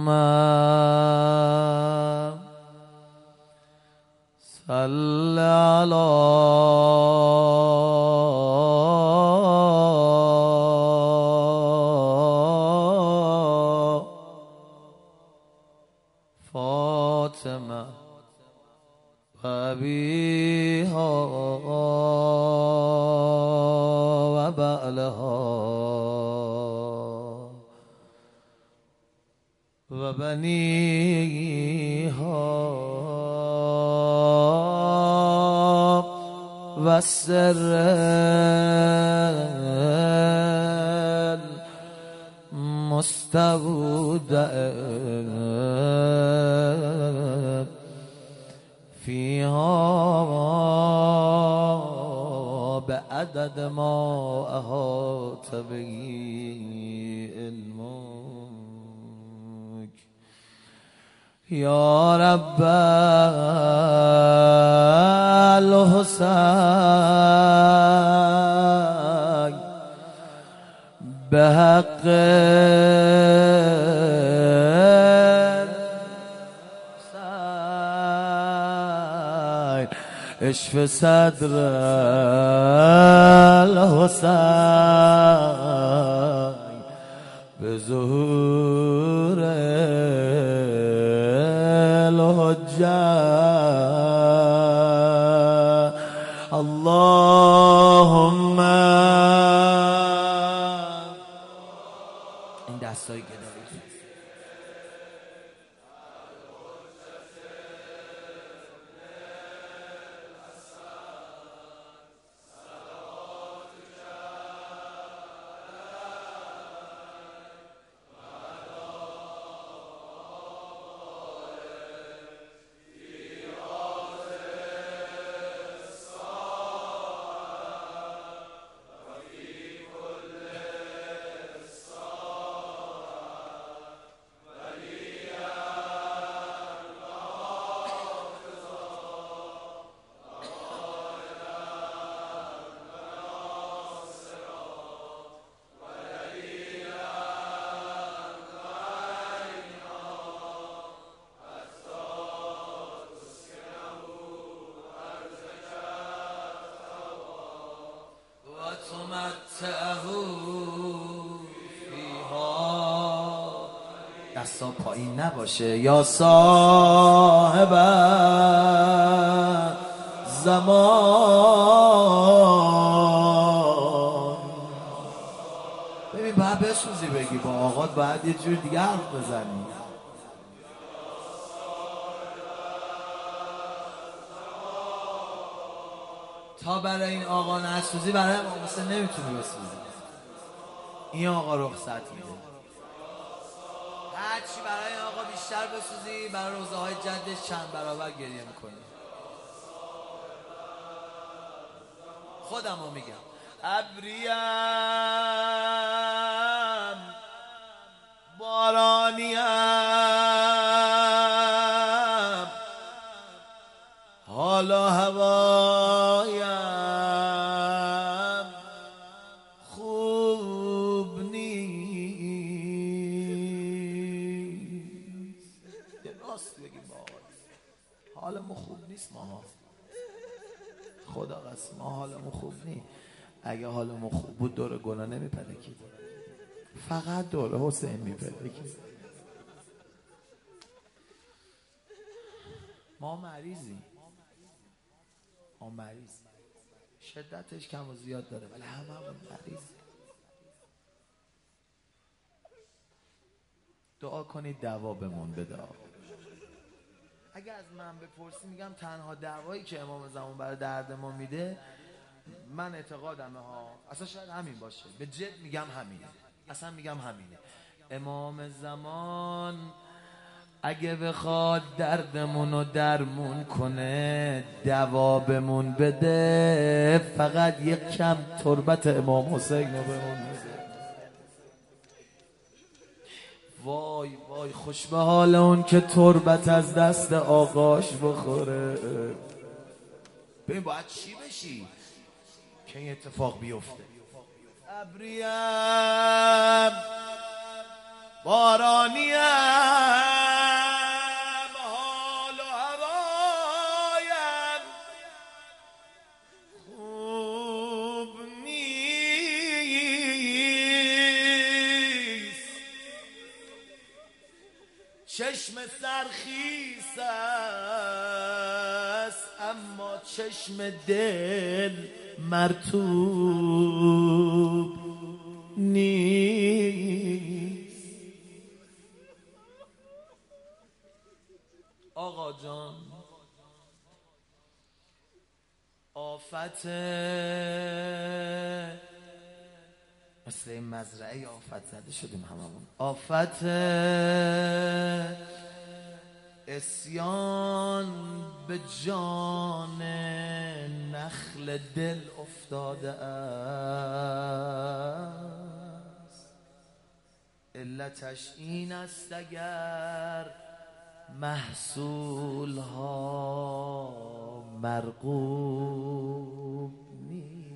اللهم صل على فاطمه و ابیها و بعلها و بنیها و سر المستودع فيها بعدد ما أحاط به علمك يا رب الحسين بحق اشف صدر الحسين بظهور الحجة اللهم این دستایی که دارید دستا پایین نباشه یا صاحب زمان. ببین باید بسوزی بگی با آقات باید یه جور دیگه حرف بزنی. تا برای این آقا نسوزی برای امام حسین نمیتونی بسوزی. این آقا رخصت میده. هرچی برای این آقا بیشتر بسوزی برای روزه های جدش چند برابر گریه میکنی. خودم رو میگم ابریم بارانیم حالا هوایم خوب نیست. راست بگیم با حالمون خوب نیست. ما خدا قسم ما حالمون خوب نیست. اگه حالمون خوب بود دور گناه نمیپلکید، فقط دور حسین میپلکید. ما مریضیم، ما مریض شدتش کم و زیاد داره ولی همه مریض. دعا کنید دعوا بمون بده. اگه از من بپرسی میگم تنها دعوایی که امام زمان برای درد ما میده، من اعتقادمه ها، اصلا شاید همین باشه، به جد میگم همینه، اصلا میگم همینه. امام زمان اگه بخواد دردمونو درمون کنه دوا بمون بده، فقط یک کم تربت امام حسین رو بمون بده. وای وای خوش به حال اون که تربت از دست آقاش بخوره. ببین باید چی بشی که این اتفاق بیفته. ابریم بارانیم چشم سرخیس است اما چشم دل مرطوب نیست. آقا جان آفت مثل این مزرعه آفت زده شدیم هممون. آفت اسیان به جان نخل دل افتاده است. علتش این است اگر محصول ها مرغوب نیست.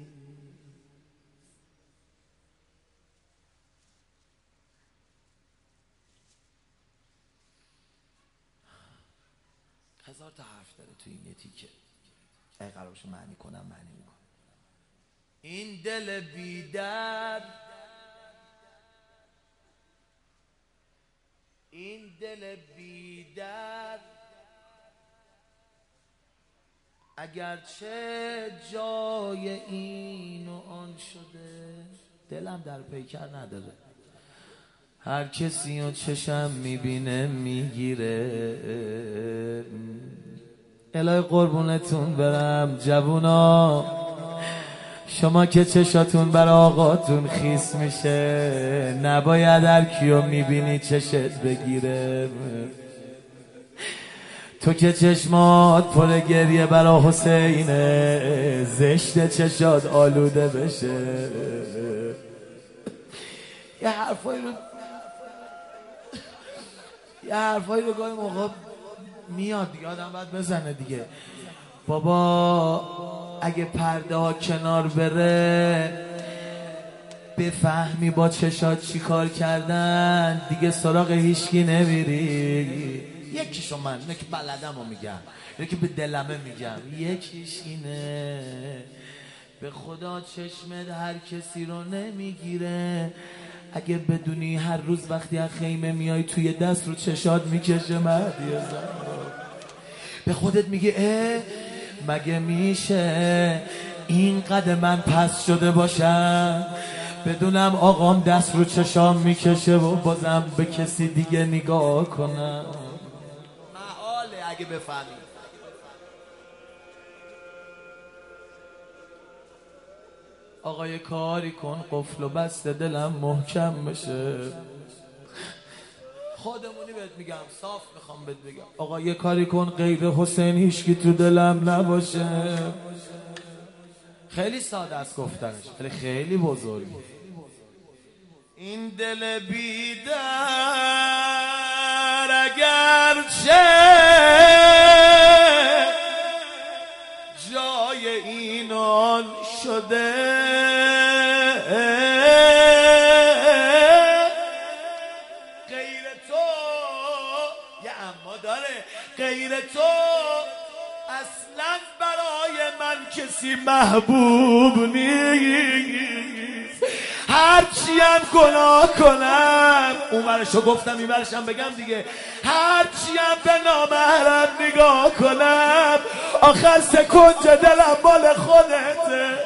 هزار تا حرف داره تو این تیکه، اگه قرار باشه معنی کنم معنی میکنم. این دل بی‌درد، این دل بی‌درد اگرچه جای این و آن شده، دلم در پیکر نداره. هر کسی و چشم میبینه میگیره. الهی قربونتون برم جوونا، شما که چشاتون بر آقاتون خیس میشه نباید هر کیو میبینی چشت بگیره. تو که چشمات پر گریه برا حسینه، زشت چشات آلوده بشه. یه حرفایی رو گاهی موقع میاد دیگه، آدم باید بزنه دیگه. بابا اگه پرده ها کنار بره بفهمی با چشات چی کار کردن، دیگه سراغ هیچکی نمیری. یکیشو من، اینه که بلدم رو میگم، اینه که به دلمه میگم، یکیش اینه به خدا چشمت هر کسی رو نمیگیره. اگه بدونی هر روز وقتی از خیمه میای توی دست رو چشات میکشه مهدی زن، به خودت میگه مگه میشه اینقدر من پس شده باشم بدونم آقام دست رو چشام میکشه و بازم به کسی دیگه نگاه کنم. محاله اگه بفهمی. آقا یه کاری کن قفل و بسته دلم محکم بشه. خودمونی بهت میگم، صاف میخوام بهت بگم. آقا یه کاری کن غیر حسین هیچکی تو دلم نباشه. خیلی ساده است گفتنش ولی خیلی بزرگی. این دل بی‌در اگرچه جای اینان شده، غیر تو یه اما داره، غیر تو اصلا برای من کسی محبوب نیست. هرچی هم گناه کنم، اون ورشو گفتم این ورشم بگم دیگه، هرچی هم به نامحرم نگاه کنم آخر سکونج دلم مال خودته.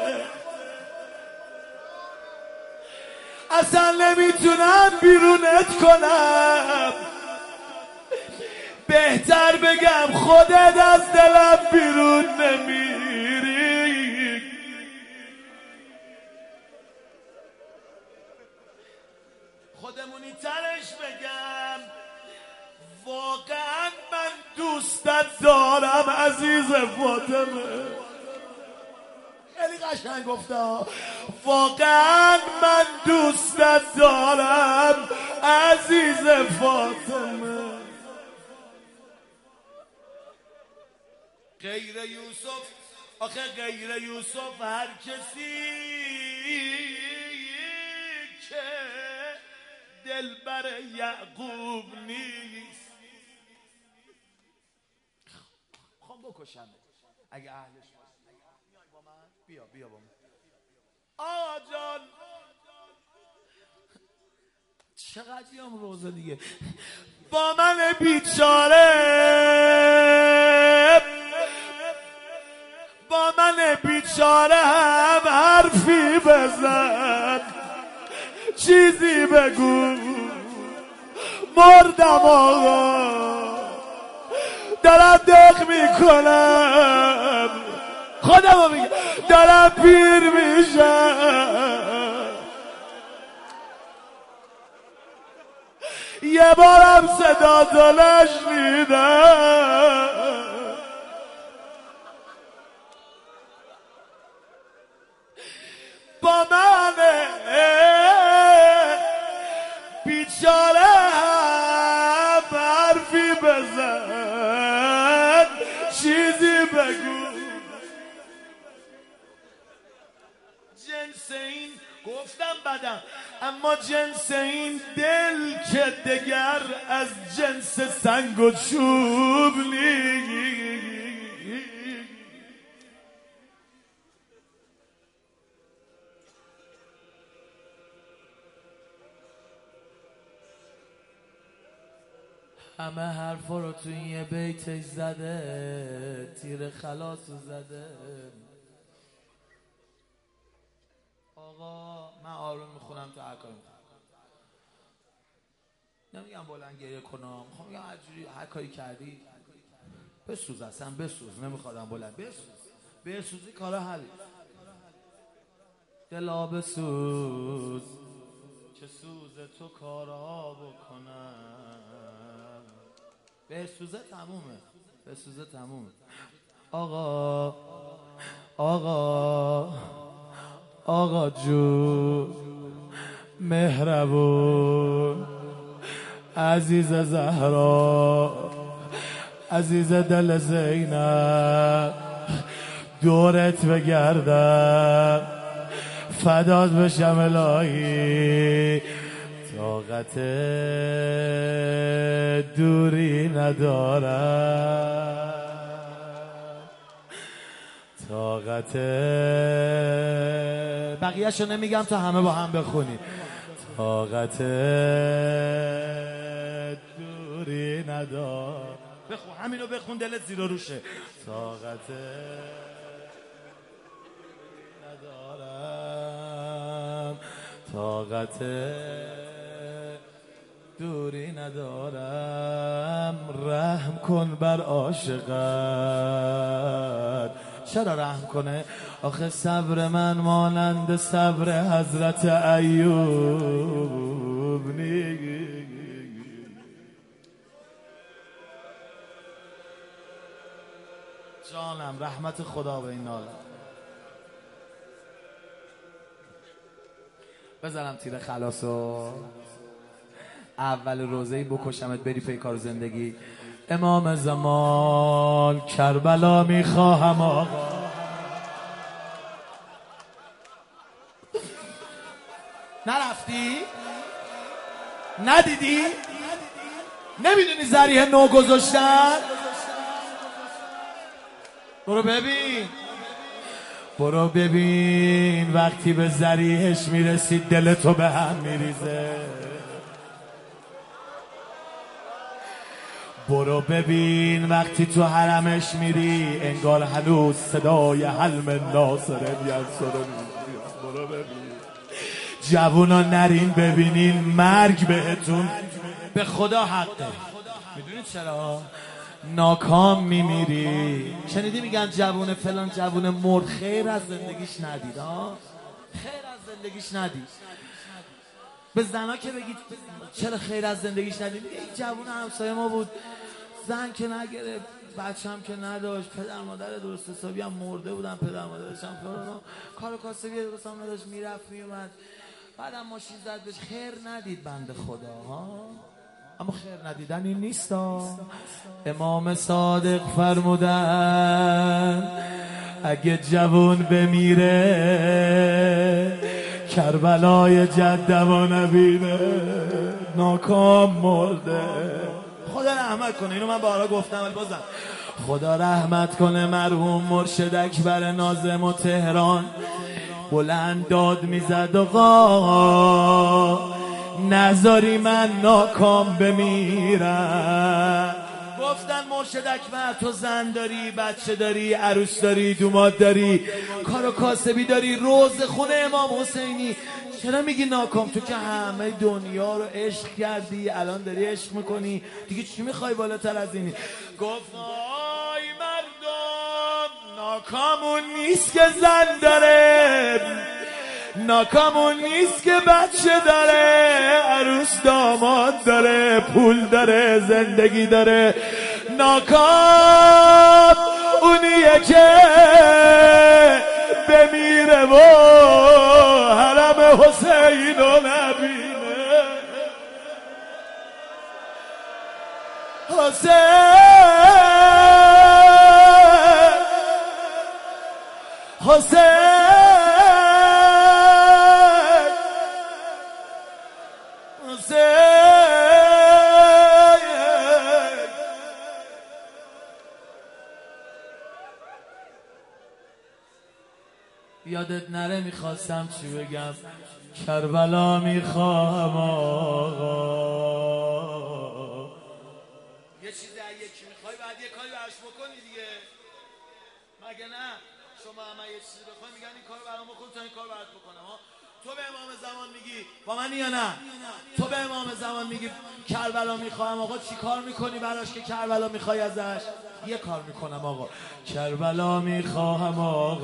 اصلا نمیتونم بیرونت کنم، بهتر بگم خودت از دلم بیرون نمیری. خودمونی ترش بگم، واقعا من دوستت دارم عزیز فاطمه. خیلی قشنگ گفته، واقعا من دوستت دارم عزیز فاطمه. غیر یوسف، آخه غیر یوسف هر کسی که دلبر یعقوب نیست. خب بکشم اگه اهلش باشه. با من بیا با من. آقا جان چقدر بیام روزه دیگه. با من بیچاره، با من بیچاره هم حرفی بزن، چیزی بگو. مردم آقا، دارم دق میکنم، خودمو میگم دارم پیر میشم. یه بارم صدا دلش میدم، با من بیچاره هم حرفی بزن، چیزی بگو. جنس این گفتم بدم، اما جنس این دل که دگر از جنس سنگ و چوب نیست. همه حرفا رو تو این یه بیتش زده، تیر خلاصو زده. آقا من آروم میخونم تو هر کاری میکنم، نمیگم بلند گریه کنم، میخوام بگم هر کاری کردی بسوز، اصلا بسوز، نمیخوادم بلند بسوز، بسوزی کارا حل. دلا بسوز چه سوز تو کارا بکنم، بسوزه تمومه، بسوزه تمومه. آقا آقا آقا جو مهربون، عزیز زهرا، عزیز دل زینب، دورت بگردم، فدات بشم الهی، طاقت دوری ندارم، طاقت بقیه‌شو نمیگم تا همه با هم بخونی. طاقت دوری ندارم. بخون همینو، بخون دلت زیر و روشه. طاقت ندارم، طاقت دوری ندارم، رحم کن بر عاشقت. چرا رحم کنه؟ آخه صبر من مانند صبر حضرت ایوب نیست. جانم رحمت خدا به این ناله. بزنم تیر خلاصو، اول روزه‌ای بکشمت بری پیکار زندگی. امام زمان کربلا میخواهم آقا. نرفتی؟ ندیدی؟ نمیدونی ذریح نو گذاشتن؟ برو ببین، برو ببین وقتی به ذریحش میرسید دلتو به هم میریزه. برو ببین وقتی تو حرمش میری انگار هنوز صدای حلم ناصره میانصره. برو ببین جوونا نرین ببینین مرگ بهتون به خدا حقه. میدونید چرا؟ ناکام میمیری. شنیدی میگن جوون فلان جوون مرد، خیر از زندگیش ندید ها، خیر از زندگیش ندید. به زنا که بگید چرا خیر از زندگیش ندید، میگه این جوون همسایه ما بود، زن که نگرفت، بچه‌م که نداشت، پدر مادر درست حسابی هم مرده بودن، پدر مادرش هم کار کاسبی درست هم نداشت، میرفت میومد، بعدم ماشین زد بهش. خیر ندید بنده خدا ها، اما خیر ندیدن این نیست ها. امام صادق فرمودن اگه جوون بمیره کربلای جدمو نبینه، ناکام مرده. خدا رحمت کنه، اینو من بارها گفتم ولی بازم خدا رحمت کنه مرحوم مرشد اکبر ناظم و تهران. بلند داد میزد آقا نذاری من ناکام بمیرم. گفتن مرشد اکبر تو زن داری، بچه داری، عروس داری، دوماد داری، کار و کاسبی داری، روز خونه امام حسینی، چرا میگی ناکام؟ تو که همه دنیا رو عشق کردی، الان داری عشق میکنی، دیگه چی میخوای بالاتر از اینی؟ گفت آی مردم، ناکامون نیست که زن داره، ناکامون نیست که بچه داره، عروس داماد داره، پول داره، زندگی داره. ناکام اونیه که بمیره و حرم حسین رو نبینه. حسین حسین یادت نره میخواستم چی بگم، کربلا میخوام آقا. یه چیزی یکی میخوای بعد یه کاری براش بکنی دیگه، مگه نه؟ شما همه یه چیزی بخوای میگن این کارو برام بکن تا این کارو برات بکنم ها. تو به امام زمان میگی با من یا نه؟ تو به امام زمان میگی کربلا میخوام آقا، چی کار میکنی براش که کربلا میخوای ازش؟ یه کار میکنم آقا، کربلا میخوام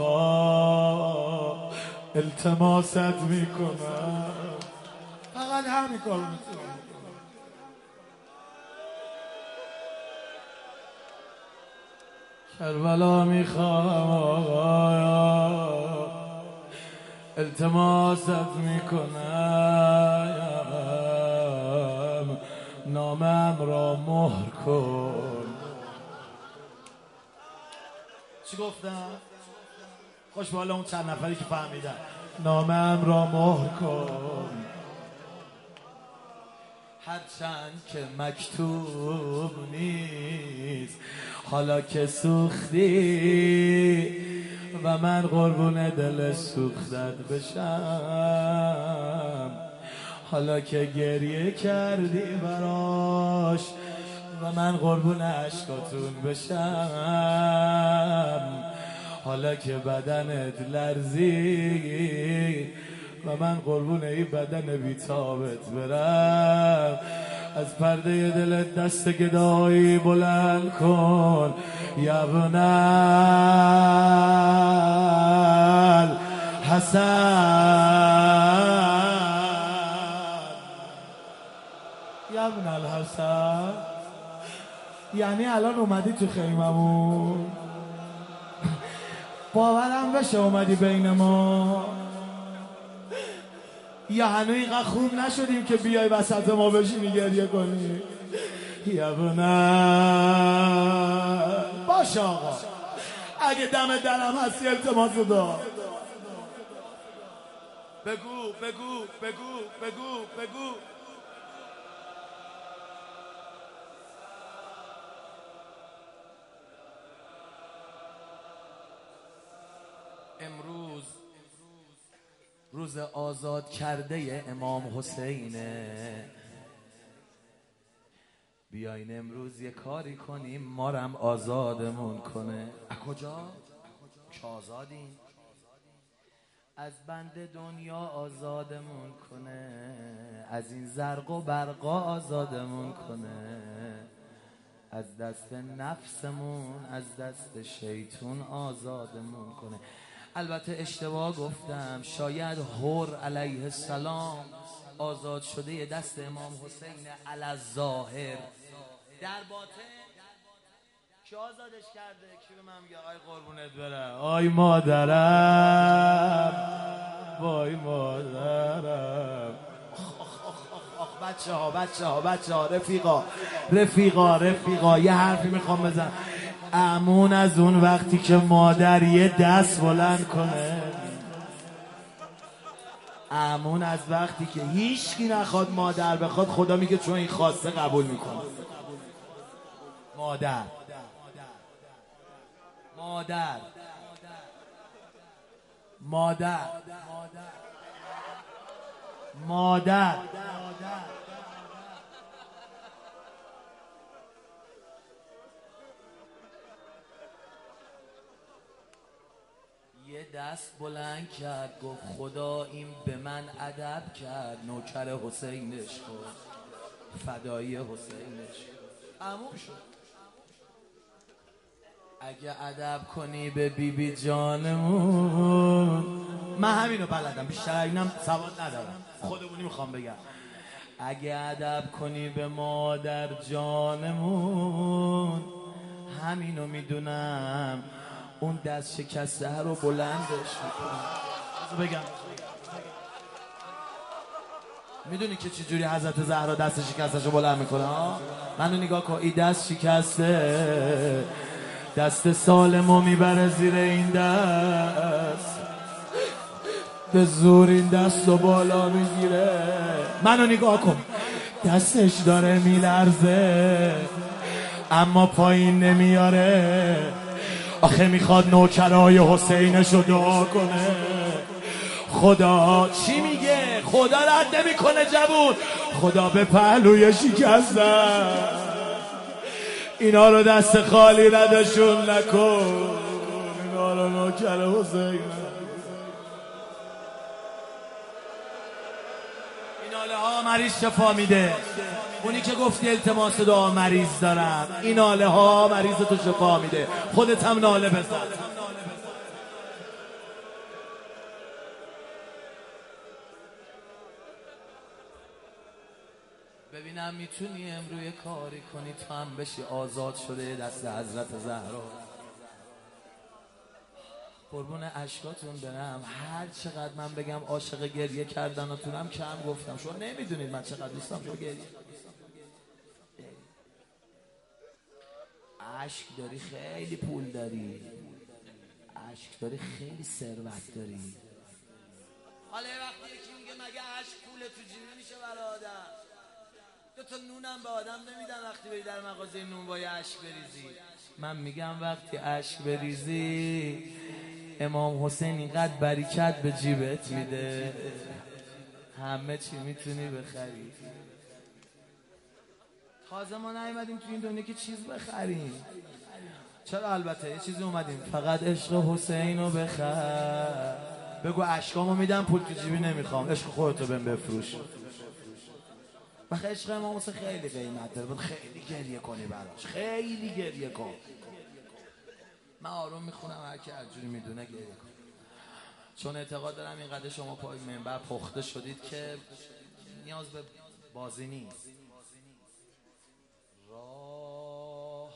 آقا، التماست میکنم، فقط همین کار میکنم. کربلا میخوام آقا، التماست میکنم، نامم را مهر کن. چی گفتم؟ خوش به حال اون چند نفری که فهمیدن. نامم را مهر کن، هرچند که مکتوب نیست، حالا که سوختی و من قربون دل سوختت بشم، حالا که گریه کردی براش و من قربون عشقاتون بشم، حالا که بدنت لرزی و من قربون این بدن بیتابت برم، از پرده دلت دست گدایی بلند کن، یبنال حسن، یبنال حسن. یعنی الان اومدی تو خیممون، باورم بشه اومدی بین ما، یا هنو اینقدر خوب نشدیم که بیای وسط ما بشینی گریه کنی؟ یبنال باش آقا، اگه دم دلم هستی التماس دار، بگو بگو بگو بگو بگو. امروز روز آزاد کرده امام حسینه، بیاین امروز یه کاری کنیم مارم آزادمون کنه. از کجا؟ که آزادیم، از بند دنیا آزادمون کنه، از این زرق و برقا آزادمون کنه، از دست نفسمون، از دست شیطون آزادمون کنه. البته اشتباه گفتم، شاید هور علیه السلام آزاد شده دست امام حسین علی الظاهر، در باطن کی آزادش کرده؟ کی به من میگه آی قربونت برم؟ آی مادرم، وای مادرم. بچه ها رفیقا یه حرفی میخوام بزن. امون از اون وقتی که مادر یه دست بلند کنه، امون از وقتی که هیچکی نخواد مادر بخواد، خدا میگه چون این خواسته قبول میکنه. مادر مادر یه دست بلند کرد گفت خدا این به من ادب کرد، نوکر حسینش شد، فدایی حسینش تموم شد. اگه ادب کنی به بیبی جانمون، من همینو بلدم، بیشتر اینم سواد ندارم، خودمونی میخوام بگم. اگه ادب کنی به مادر جانمون، همینو میدونم اون دست شکسته رو بلندش میکنم. بگم میدونی که چجوری حضرت زهرا دست شکستش رو بلند میکنه ها؟ منو نگاه کن، این دست شکسته دست سالمو میبره زیر این دست، به زور این دست رو بالا میگیره. منو نگاه کن، دستش داره میلرزه اما پایین نمیاره. آخه میخواد نوکرای حسینش رو دعا کنه. خدا چی میگه؟ خدا رد نمیکنه جوون. خدا به پهلوی شکستن اینا رو دست خالی ردشون نکن، اینا رو نوکر حسین. این ناله ها مریض شفا میده. اونی که گفتی التماس دعا مریض دارم، این ناله ها مریض تو شفا میده. خودت هم ناله بزن. ببینم میتونی امروی کاری کنی تو هم بشی آزاد شده دست حضرت زهرا. قربون اشکاتون برم. هر چقدر من بگم عاشق گریه کردناتونم کم گفتم. شما نمیدونید من چقدر دوستم شما گریه. عشق داری، خیلی پول داری، عشق داری، خیلی ثروت داری. حالا وقتی یکی میگه مگه عشق پول تو جیبی میشه برای آدم؟ دو تا نونم به آدم نمیدن وقتی بری در مغازه نون با یه عشق بریزی. من میگم وقتی عشق بریزی امام حسین اینقدر برکت به جیبت میده همه چی میتونی بخری. تازه ما نیومدیم تو این دنیا که چیز بخریم. چرا؟ البته یه چیزی اومدیم، فقط عشق حسین رو بخر. بگو عشقامو میدم پول تو جیبی نمیخوام، عشق خودتو بهم بفروش. بخیر عشق امام حسین خیلی قیمت داره، باید خیلی گریه کنی براش، خیلی گریه کن. من آروم میخونم، هر کی هر جوری میدونه گریه کن، چون اعتقاد دارم اینقدر شما پای منبر پخته شدید که نیاز به بازی نیست. راه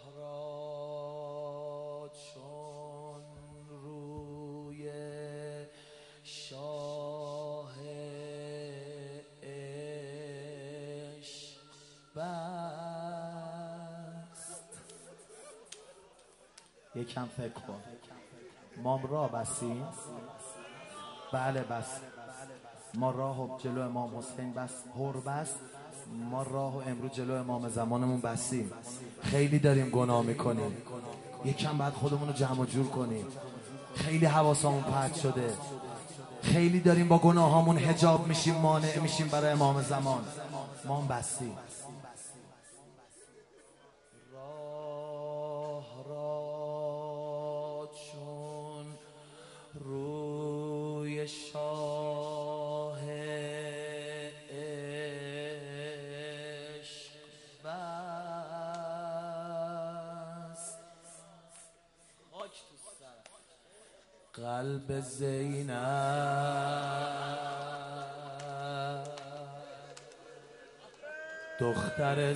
را چون روی شاه عشق بست. یکم فکر کن. ما راه بستیم؟ بله بس. ما راه جلو امام حسین بس هر بست. ما راه و امروز جلو امام زمانمون بستیم. خیلی داریم گناه میکنیم، یکم بعد خودمون رو جمع و جور کنیم. خیلی حواسمون پرت شده، خیلی داریم با گناهامون حجاب میشیم، مانع میشیم برای امام زمان. ما هم بستیم. راه را چون روی شاه عشق بست. خاک تو سر قلب زینب دختر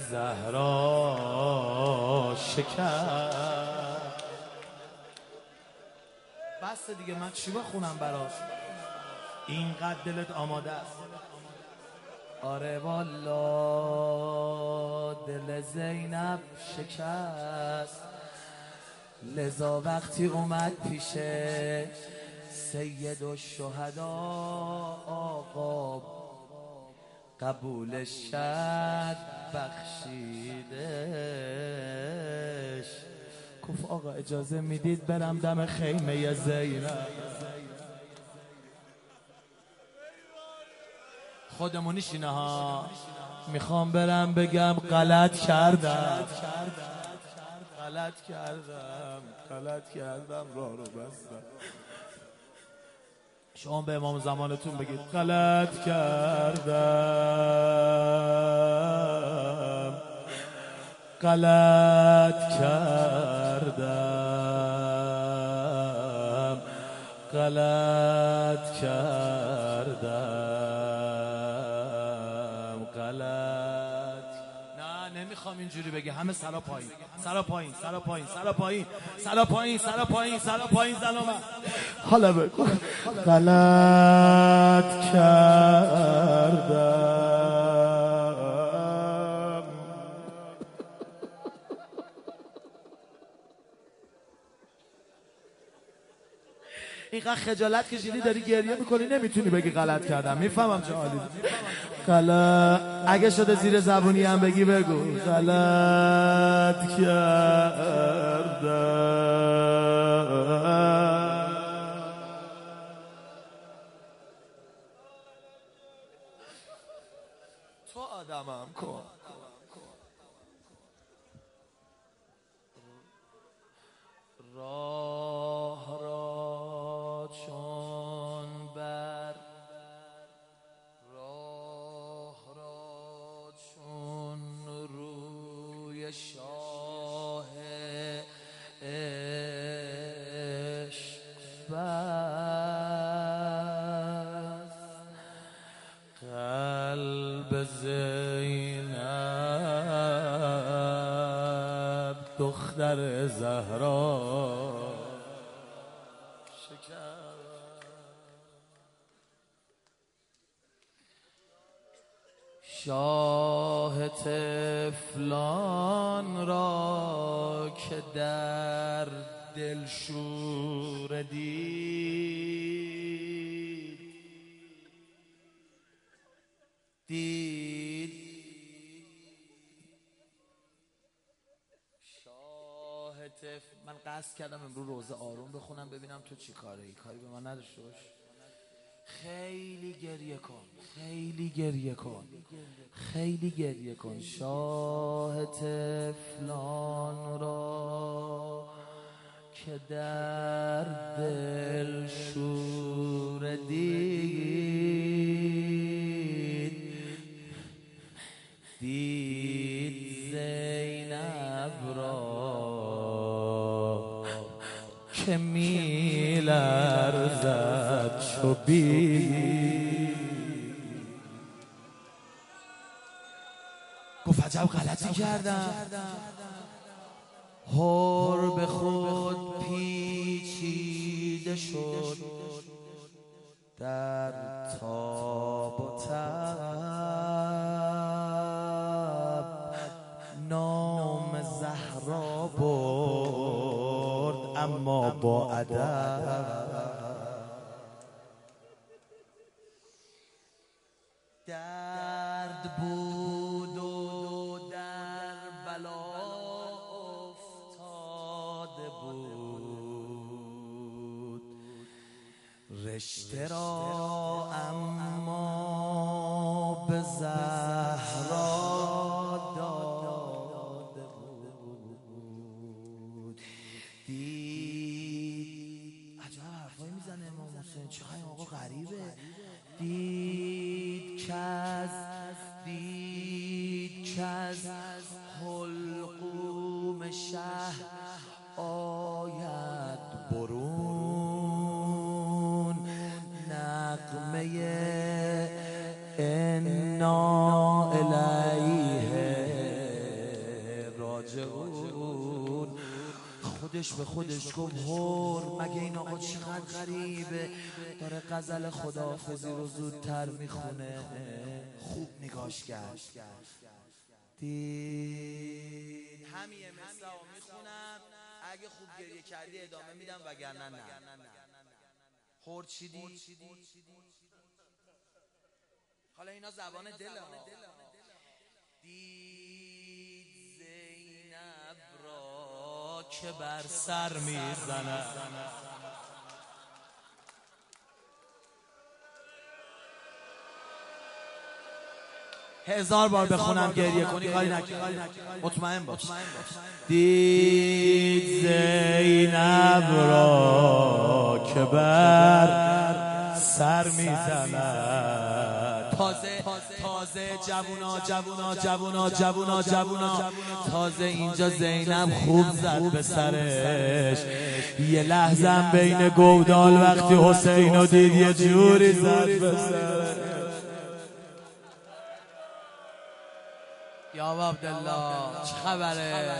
زهرا شکر. بس دیگه، من چی بخونم براش؟ اینقدر دلت آماده است؟ آره والا دل زینب شکست، لذا وقتی اومد پیش سید الشهدا آقا قبولش شد بخشیدش. گفت آقا اجازه میدید برم دم خیمه زینب؟ خودمونیشینه ها. میخوام برم بگم غلط کردم، غلط کردم راه رو بستم. شما به امام زمانتون بگید غلط کردم، غلط کردم، غلط کردم، غلط. نه نمیخوام اینجوری بگی، همه سرا پایین، سرا پایین، سرا پایین، سرا پایین، سرا پایین، سرا پایین، سرا پایین. زنم حالا بگو غلط کردم. اینقدر خجالت کشیدی داری گریه میکنی نمیتونی بگی غلط کردم. میفهمم چه حالی. غلط اگه شده زیر زبونی هم بگی بگو غلط کردم. تو آدمم کن. راه را چون بر، راه را چون روی شاه عشق بست، قلب زینب دختر زهرا شاه طفلان را که در دلشوره دید شاه طفل. من قصد کردم امروز روزه آروم بخونم ببینم تو چی کاری به من نداشته باش. خیلی گریه کن، خیلی گریه کن، خیلی گریه کن. شاه طفلان را که در دل شوره دید زینب را که می لرزد چو بید. گفت عجب غلطی کردم. هر به خود پیچیده شد در تاب و تب، نام زهرا برد اما با ادب. درد بود و در بلا افتاده بود رشته را، اما به زهرا داده بود. دید عجب حرفایی میزنه امام حسین، چقدر آقا غریبه. دید که از حلقوم شه آید برون نغمه انا الیه راجعون. خودش به خودش گفت هر مگه این آقا چقدر غریبه، داره غزل خداحافظی رو زودتر میخونه. خوب نگاش کرد. دید همیه مثلا میخونم، اگه خوب گریه کردی ادامه میدم وگرنه نه. هر چی دید؟ حالا اینا زبان دل ها. دید زینب را که بر سر میزنه، 1000 بار بخونم گریه کنی کاری نکنی، مطمئن باش. دید زینب را که بر سر میزند، تازه جوونا تازه اینجا زینب خوب زد به سرش. یه لحظه بین گودال وقتی حسینو دید یه جوری زد به سرش. یا عبدالله چه خبره؟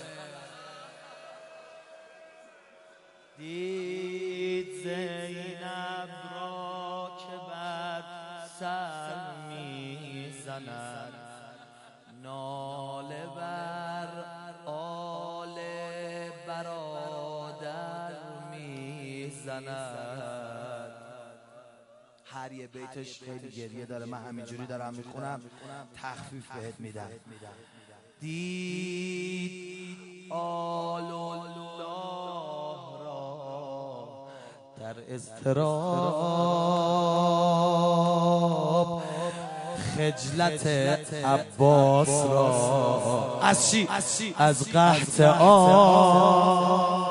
دید زینب را که بر سر میزند، ناله بر آل برادر میزند. هر یه بیتش خیلی گریه داره، من همینجوری دارم میخونم تخفیف بهت میدم. دید آل الله را در اضطراب، خجلت عباس را از چی؟ از قحط آب.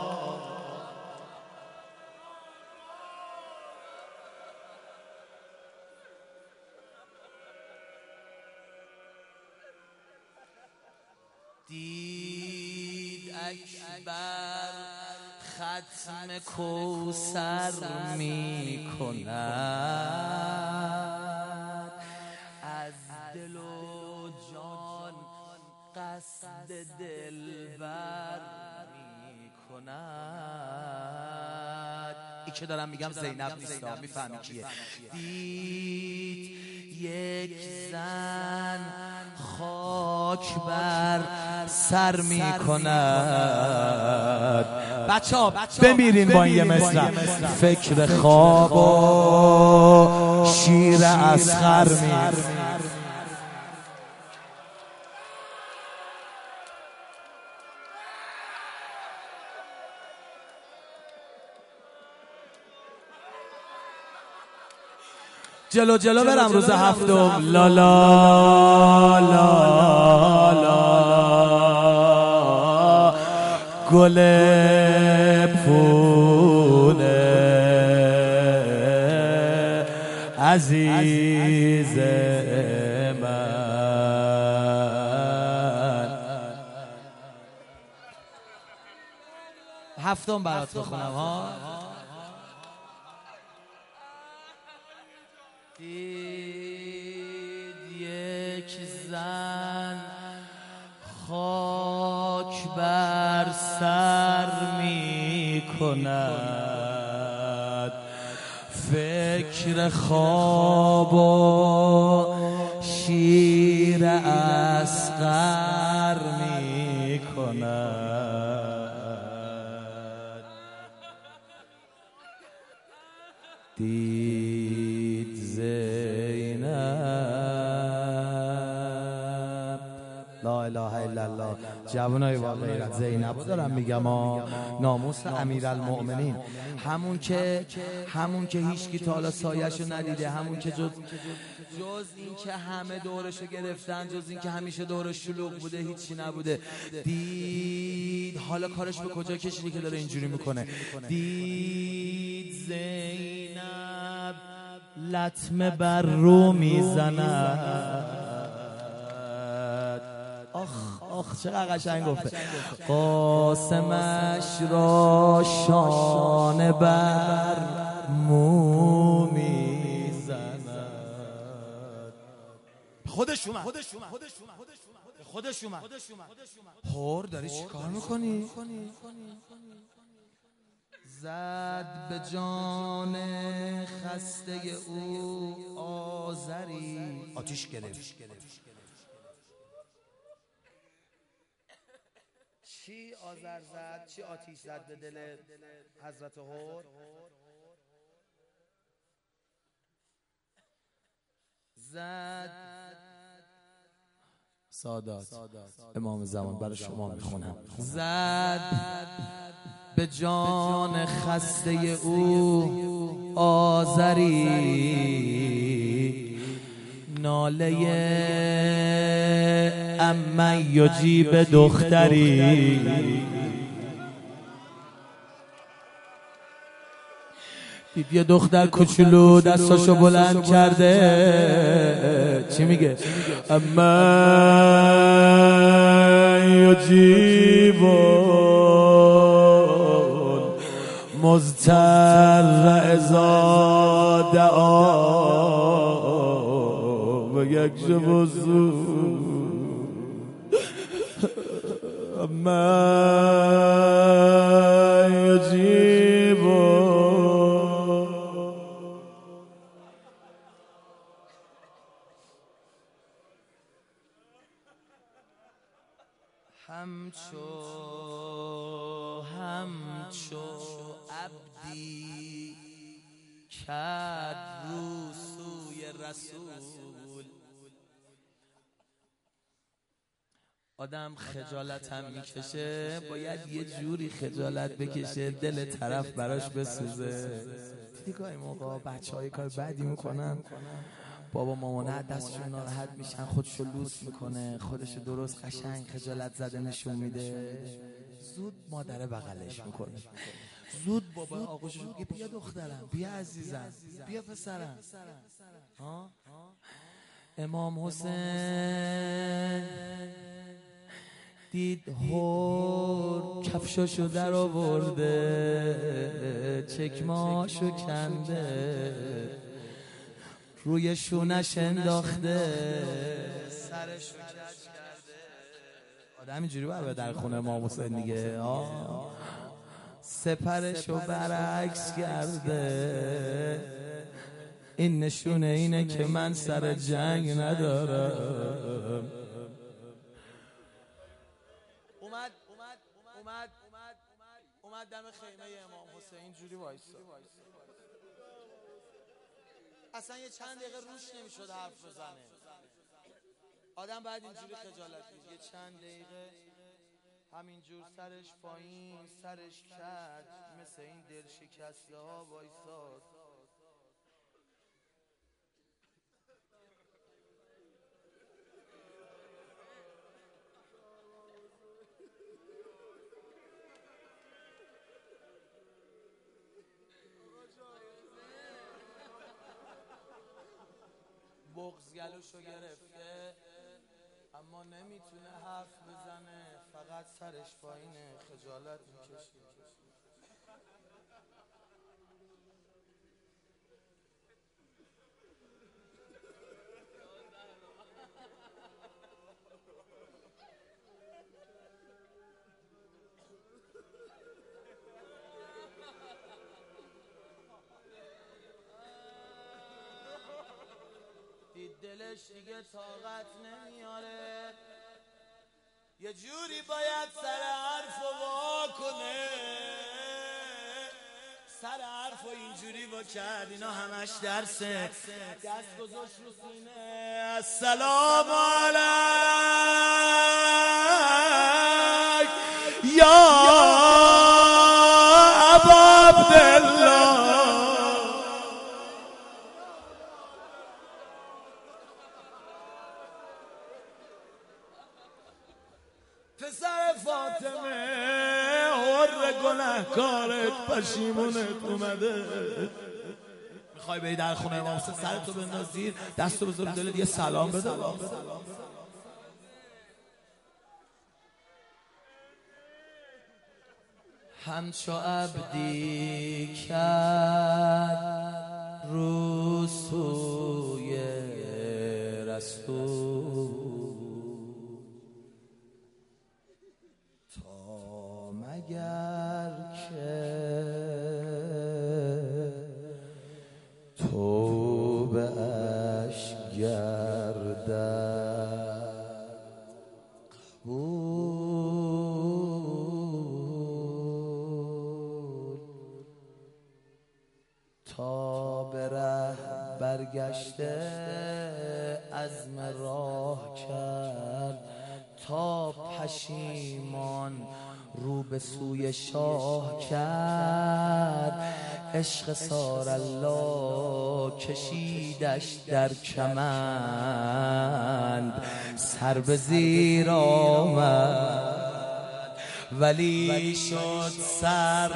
دید اکبر ختم کوثر می کند، از دل و جان قصد دلبر می کند. این که دارم میگم زینب نیست، میفهمی کیه. دید یک زن خاک بر سر می کند. بچه‌ها بمیرین با این مصرع. فکر خواب و شیر اصغر می. جلو برم روز هفتم. لا لا لا لا گل پونه عزیز من. هفتم برات بخونم ها. دید یک زن خاک بر سر می کند، فکر خواب و شیر اصغر می کند. دید زینب، لا اله الا الله. جوانای با غیرت زینب دارم میگم ها، ناموس امیرالمؤمنین، همون که هیچ کی تا حالا سایه‌شو ندیده، همون که جز این که همه دورشو گرفتن، جز این که همیشه دورش شلوغ بوده، هیچی نبوده. دید حالا کارش به کجا کشیدی که داره اینجوری میکنه. دید زینب لطمه بر رو میزند. آخ چقدر قشنگ گفته. قاسمش را شانه بر مو میزند. خودش اومد. هور داری چی کار میکنی؟ زد به جان خسته او آذری، آتیش گرفت. چی آذر زد؟ چی آتیش زد به دل حضرت هور؟ زد سادات امام زمان برای شما میخونم. زد به جان خسته او آذری، ناله امن یجیب دختری، دید یه دختر کوچولو دستاشو بلند کرده، چی میگه؟ امن یجیب مضطر اذا دعا و یکشف السوء، امن یجیب. همچو عبدی کرد رو سوی رسول. آدم خجالت هم میکشه، باید یه جوری خجالت بکشه دل طرف براش بسوزه. دیدی که این موقع بچه های کار بدی میکنن، بابا مامانه دستشون ناراحت میشن، خودشو لوس میکنه، خودشو درست قشنگ خجالت زده نشون میده، زود مادره بغلش میکنه، زود بابا آغوشش میگه بیا دخترم، بیا عزیزم، بیا پسرم. امام حسین دید هور کفشاشو در آورده، چکماشو کنده، روی شونش انداخته، سرشو کج کرده. آدم اینجوری باید در خونه امام حسین دیگه، سپرشو برعکس کرده. این نشونه اینه که من سر جنگ ندارم. اومد دم خیمه امام حسین جوری وایسا، اصلا یه چند دقیقه روش نمیشد حرف بزنه. آدم بعد اینجوری خجالت میگه، یه چند دقیقه همینجور سرش پایین، سرش کج، مثل این دل شکسته ها وایساد. بغض گلوشو گرفته اما نمیتونه حرف بزنه، فقط سرش پایینه، خجالت میکشه. دلش دیگه طاقت نمیاره، یه جوری باید سر حرفو وا کنه. سر حرفو اینجوری وا کرد، اینا همش درسه. دست گذاشت رو سینه، السلام علیک یا ابا عبدالله. پسر فاطمه حر گنهکارت پشیمونت اومده. میخوای بری در خونه امام حسین سرتو بنداز زیر، دستو بذار رو دلت، یه سلام بده. همچو عبدی کرد رو سوی رسول، تا مگر که توبه اش گردد قبول، تا به ره برگشته عزم راه کرد، تا پشیمان رو به سوی شاه کرد. عشق سار الله کشیدش در کمند، سر به زیر آمد ولی شد سر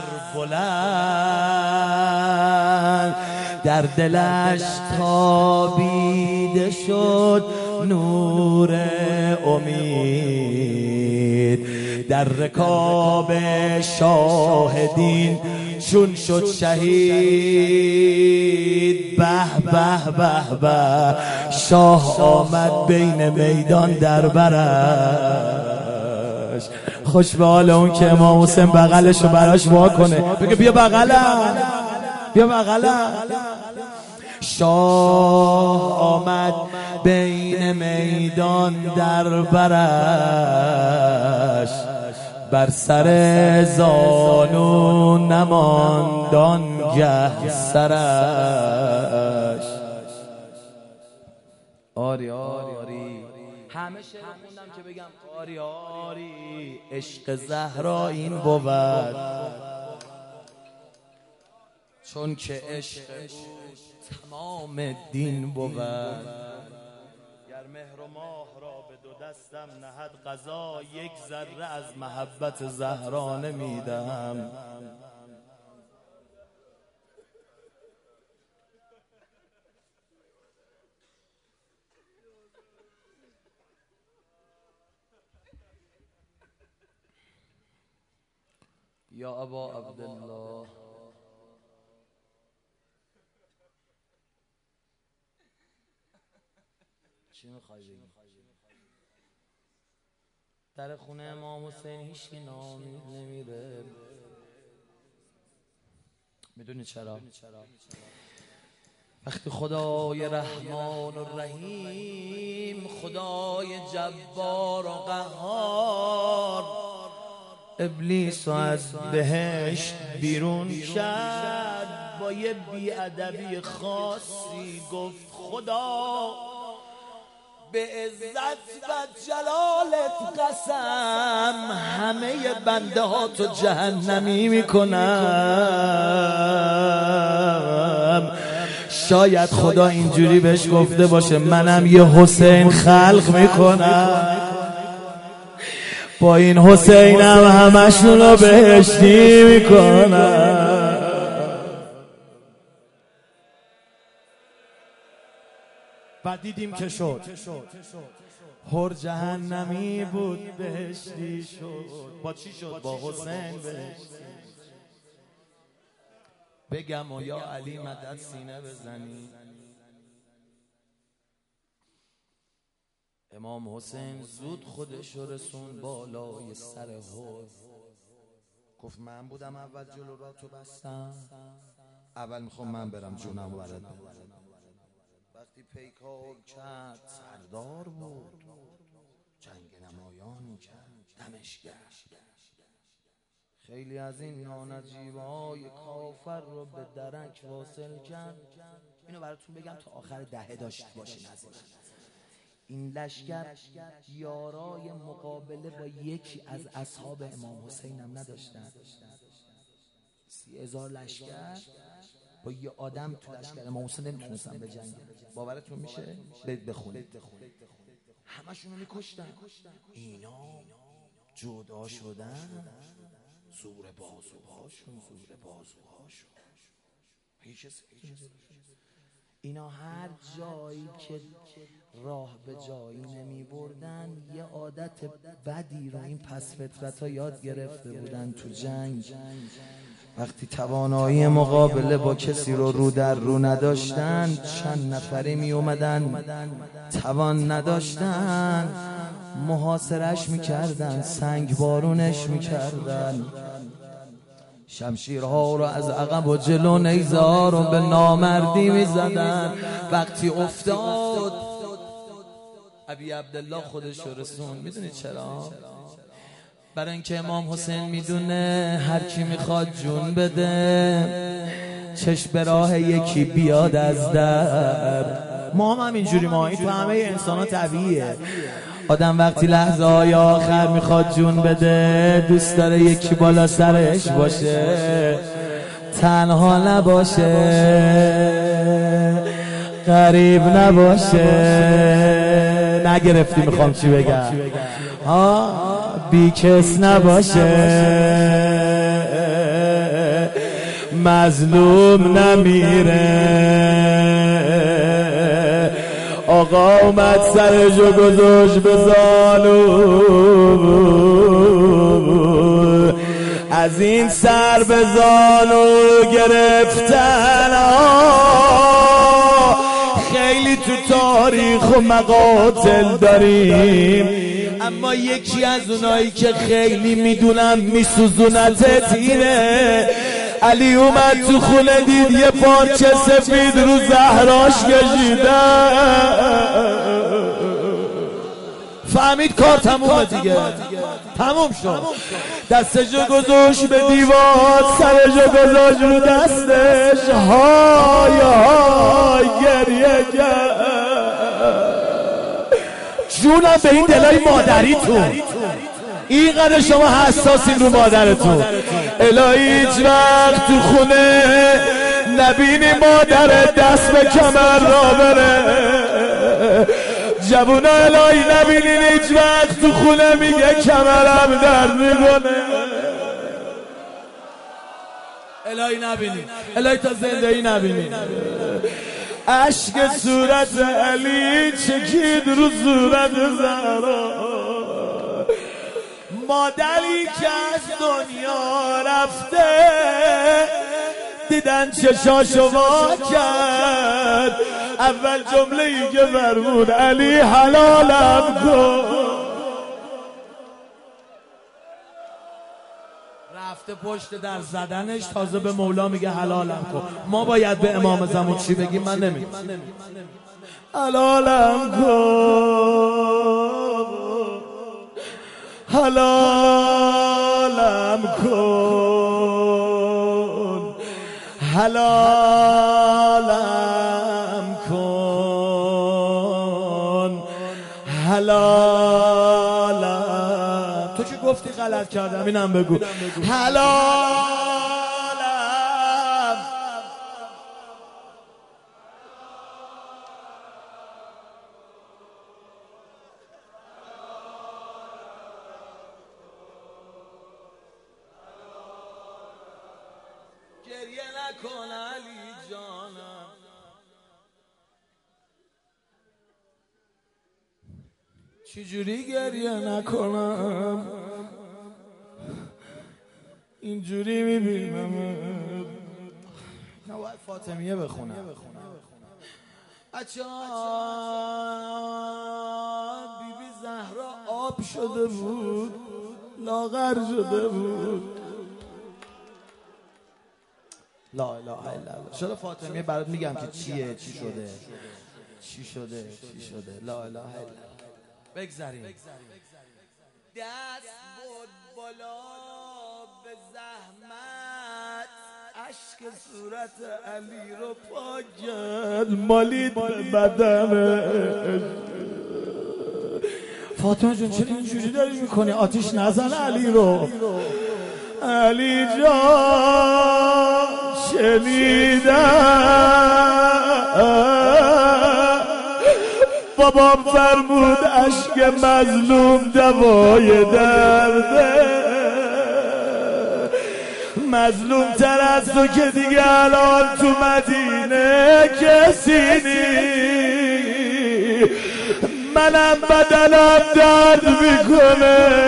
بلند، در دلش تابیده شد نور امید، در رکاب شاهدین چون شد شهید. به به به به شاه آمد بین میدان در برش. خوش به حال اون که امام حسین بغلشو براش وا کنه، بگه بیا بغلم بیا بغلم. شاه آمد بین میدان در برش، بر سر زانو نماندان گه سرش. آری آری همه شعر خوندم که بگم آری آری، عشق زهرا این بود، چون که عشق تمام دین بود. گر مهر و ماه را به دو دستم نهد قضا، یک ذره از محبت زهرا نمیدم. یا ابا عبدالله چی میخوای بگی؟ در خونه امام حسین هیچکی ناامید نمیره. میدونی چرا؟ وقتی خدای رحمان و رحیم، خدای جبار و قهار، ابلیس از بهشت بیرون کرد، با یه بی‌ادبی خاصی گفت خدا به عزت و جلالت قسم، همه بنده ها تو جهنمی میکنم. شاید خدا اینجوری بهش گفته باشه منم یه حسین خلق میکنم، با این حسینم همشون رو بهشتی میکنم. بعد دیدیم که شد هر جهنمی بود بهشتی شد. با چی شد؟ با حسین بهشتی. بگم و یا علی مدد سینه بزنی. امام حسین زود خودش رسون بالای سر حوض، گفت من بودم اول جلو را تو بستم، اول میخوام من برم جونم وارد. وقتی پیکار کرد سردار بود، جنگ نمایان کرد دمش گشت. خیلی از این نانجیبای کافر رو به درک واصل کرد. اینو براتون بگم تا آخر دهه داشت باشین عزیزان. این لشکر یارای مقابله با یکی از اصحاب امام حسین هم نداشتن. 30,000 لشکر با یه آدم تو لشکر امام حسین نمیتونستن بجنگن. باورتون میشه؟ برید بخونید. همشون رو میکشتن. اینا جدا شدن، زور بازوهاشون. اینا هر جایی که راه به جایی نمی بردن یه عادت بدی رو این پس فطرت ها یاد گرفته بودن تو جنگ. وقتی توانایی مقابله با کسی رو در رو نداشتن، چند نفری می اومدن توان نداشتن، محاصرش میکردن، سنگ بارونش میکردن، شمشیرها رو از عقب و جلو نیزار رو به نامردی میزدن. وقتی افتاد ابی عبدالله خودش رو رسون. میدونی چرا؟ برای اینکه امام حسین میدونه هر کی میخواد جون بده چشم به راه یکی بیاد از در. ما هم اینجوری، ما این تو همه انسان ها طبیعیه. آدم وقتی لحظه های آخر میخواد جون بده دوست داره یکی بالا سرش باشه. تنها نباشه، غریب نباشه. نگرفتی میخوام چی بگم؟ بیکس نباشه، مظلوم نمیره. آقا اومد سرشو گذاشت به زانو، از این سر به زانو گرفتن. خیلی تو تاریخ و مقاتل داریم، اما یکی از اونایی که خیلی میدونم میسوزونتت اینه. علی اومد تو خونه دید یه پارچه سفید رو زهراش کشیده، فهمید کار تمومه دیگه، تموم شد. دستشو گذاشت به دیوار، سرشو گذاشت رو دستش، های های گریه کرد. جونم به این دلای مادریتون، اینقدر شما حساسین رو مادرتون. الهی هیچ وقت تو خونه نبینی مادر دست به کمر را بره. جوونا الهی نبینین هیچ وقت تو خونه میگه کمرم درد میکنه. الهی نبینین، الهی تا زندگی نبینین. عشق صورت علی چکید رو صورت زهرا، مادری که از دنیا رفته دیدن چشاشو وا کرد. اول جمله‌ای که فرمود علی حلالم کن. رفته پشت در زدنش، تازه به مولا میگه حلالم کن. ما باید به امام زمان چی بگیم؟ من نمیگم حلالم کن، حلالم کن، حلالم کن، حلالم. تو چی گفتی غلط کردم؟ اینم بگو. حلالم. گریه نکن علی جانم، چجوری گریه نکنم؟ اینجوری میبینم. نباید فاطمیه بخونم. بچه‌ها بیبی زهرا آب شده بود، لاغر شده بود. لا اله الا الله. چرا فاطمیه برات میگم که چیه، چی شده، چی شده، چی شده. لا اله الا الله. بگذاریم. دست بود بالا به زحمت، اشک صورت علی رو پاک کرد، مالید به بدنش. فاطمه جون چرا اینجوری داری میکنی؟ آتیش نزن علی رو. علی جان شنیدم بابام فرمود اشک مظلوم دوای درده. مظلوم تر از تو که دیگه الان تو مدینه کسی نی. منم بدنم درد میکنه.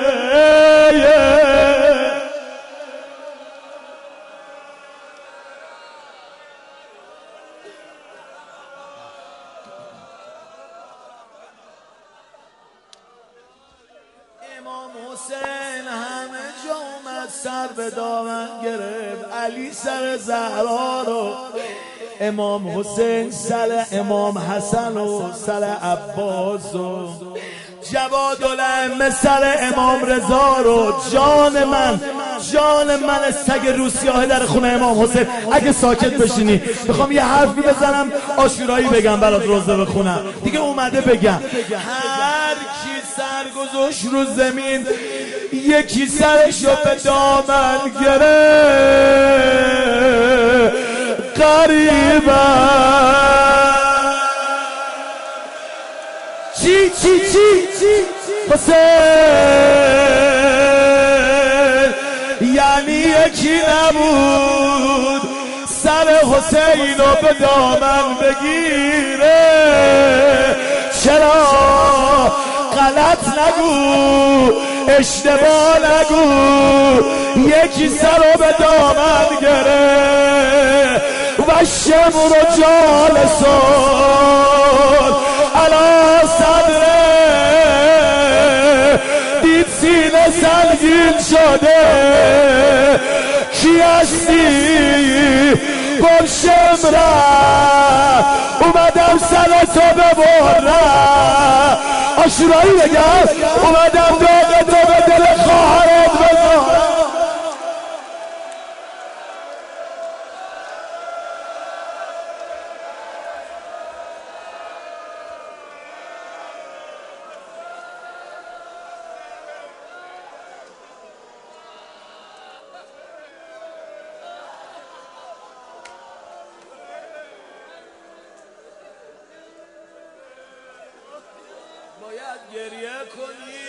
امام حسین همه جا اومد سر به دامن گرفت، علی سر زهرا رو، امام حسین سر امام حسن و سر عباس و جوادالائمه سر امام رضا رو. جان من سگ روسیاه در خونه امام حسین. اگه ساکت بشینی میخوام یه حرفی بزنم، عاشورایی بگم برات، روزه بخونم دیگه. اومده بگم هر کی سر گذاشت رو زمین، یکی سرشو به دامن گرفت. قریبا چی حسین، یعنی یکی نبود سر حسین رو به دامن بگیره. چرا غلط نگو، اشتباه نگو، یکی سر رو به دامن گره و شمر و جالسون علا صدره، دید سینه سنگین شده. کی هستی؟ گل شمره، اومدم سر تو ببرم. آشورایی بگم اومدم داغ تو به دل خواهرت بذارم. باید گریه کنی،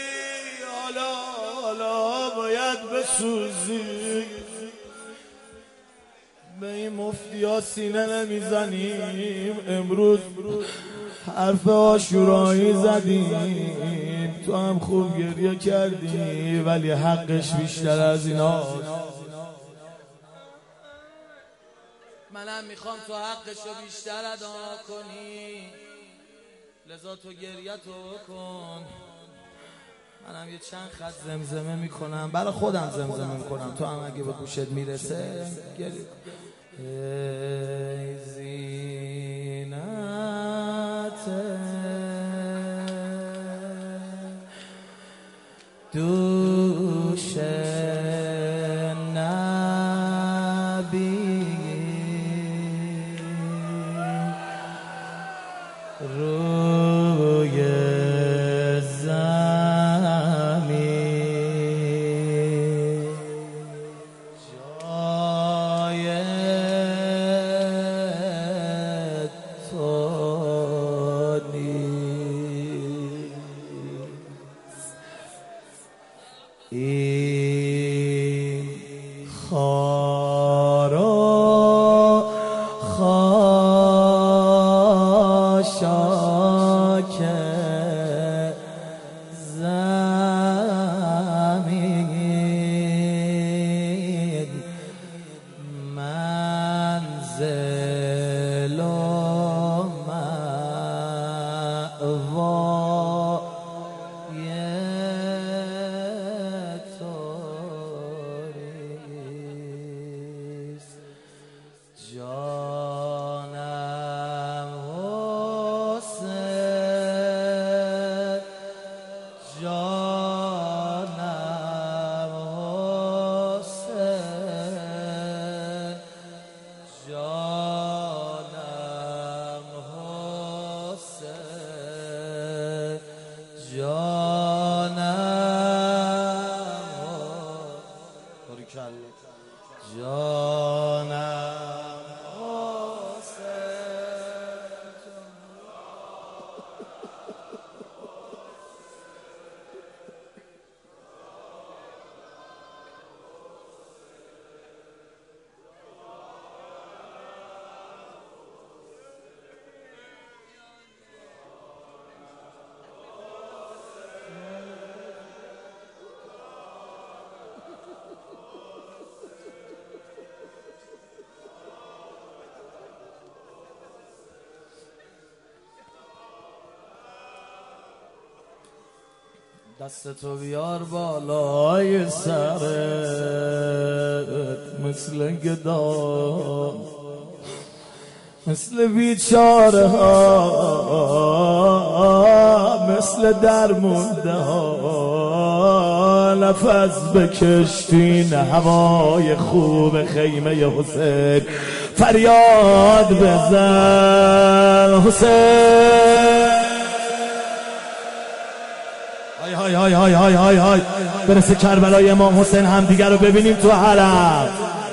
حالا باید بسوزی. به این مفتیا سینه نمیزنیم، امروز حرف عاشورایی زدیم. تو هم خوب گریه کردی ولی حقش بیشتر از ایناست. منم میخوام تو حقشو بیشتر ادا کنی، لذا تو گریه تو کن. منم یه چند خط زمزمه میکنم، برای خودم زمزمه میکنم، تو هم اگه به گوشت میرسه گریه کن. ای زینت دوش نبی، روی زمین جای تو نیست. این خارا خاشاک زمین، منزل و مأوای تو نیست. جانم حسین، جانم حسین، جانم حسین، جانم دستتو بیار بالای سرت مثل گدا، مثل بیچاره ها، مثل درمونده ها. نفس بکش تو این هوای خوب خیمه حسین، فریاد بزن حسین. های های های های های های برسه کربلای امام حسین هم دیگر رو ببینیم تو حرم.